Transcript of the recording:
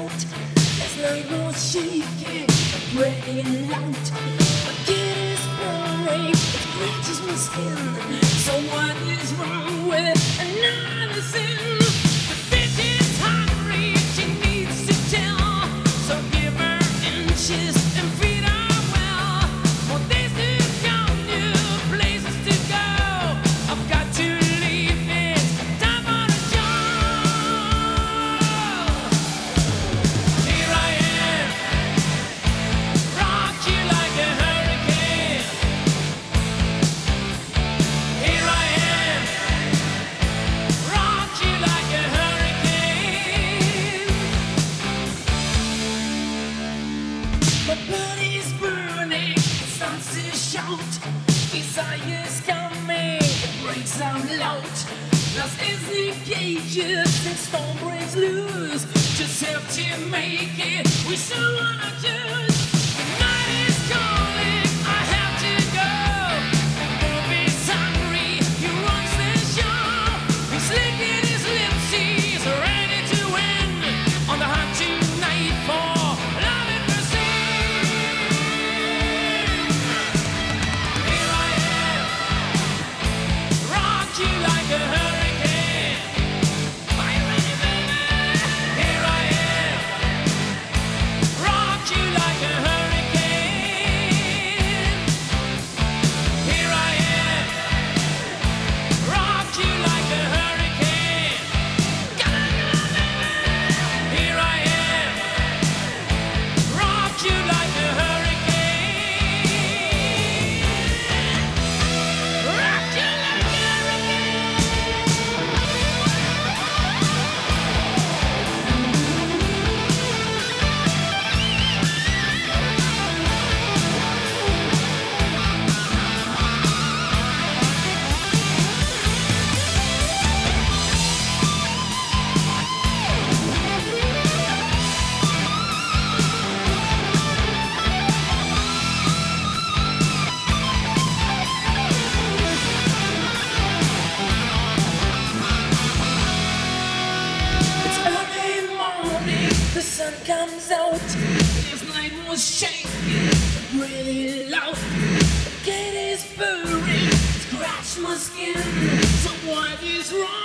out. His leg was shaking, breaking out. My kid is burning, it scratches my skin. So what is wrong with another sin? The bitch is hungry, she needs to tell. So give her inches and feed her well. For this is your new places to go. I've got to leave this time on a job. Here I am, rock you like a hurricane. Here I am, rock you like a hurricane. My body's burning, it starts to shout. Desire's coming, it breaks out loud. Lost is the cages, the storm breaks loose. Just have to make it, we still wanna choose. The night is calling, I have to go. The movie's hungry, he wants the show. He's licking his lips, he's ready to win. On the hunt tonight for love and pursuit. Here I am, rock you like a hurricane. Are you ready, baby? Here I am, rock you like a hurricane. Here I am, rock you like a hurricane. Come on, baby. Here I am, rock you like a hurricane. Rock you like a It's early morning, the sun comes out. This night was shaking, really loud. The cat is purring, scratch my skin. So what is wrong?